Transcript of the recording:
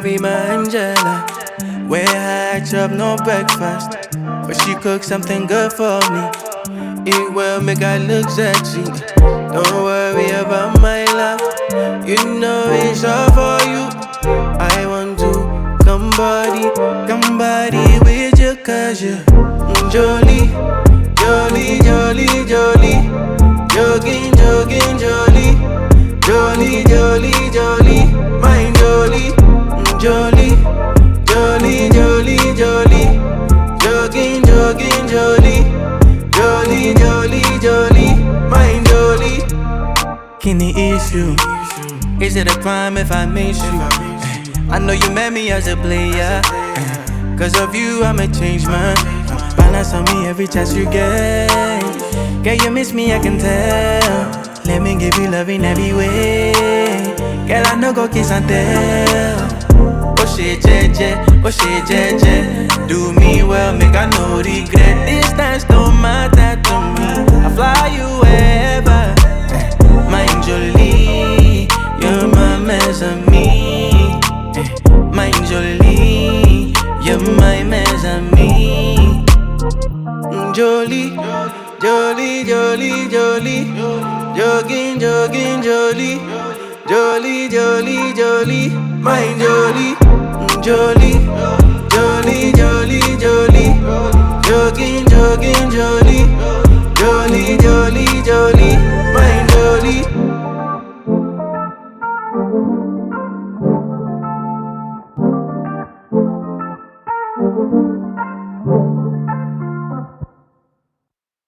worry, my Angela. Where I chop no breakfast, but she cooks something good for me. It will make I look sexy. Don't worry about my love, you know it's all for you. I want to come body with you, cause you're Jolie, Jolie, Jolie, Jolie, jogging, jogging, Jolie, Jolie, Jolie, Jolie, my Jolie, Jolie, Jolie, Jolie, Jolie, jogging, jogging, Jolie, Jolie, Jolie, Jolie, my Jolie. Any issue? Is it a crime if I miss you? I know you met me as a player, cause of you I'm a changed man. Balance on me every chance you get. Girl, you miss me, I can tell. Let me give you love in every way. Girl, I know go kiss and tell. Oh shit, jeje, oh shit, jeje. Do me well, make I no regret. Distance don't matter to me, I fly you wherever. My Jolie, you're my mezzanine. My Jolie, you're my mezzanine. Jolie, Jolie, Jolie, Jolie, jogging, jogging, Jolie, Jolie, Jolie, Jolie, my Jolie, Jolie, Jolie, Jolie, Jolie, jogging, jogging, Jolie, Jolie, Jolie, Jolie.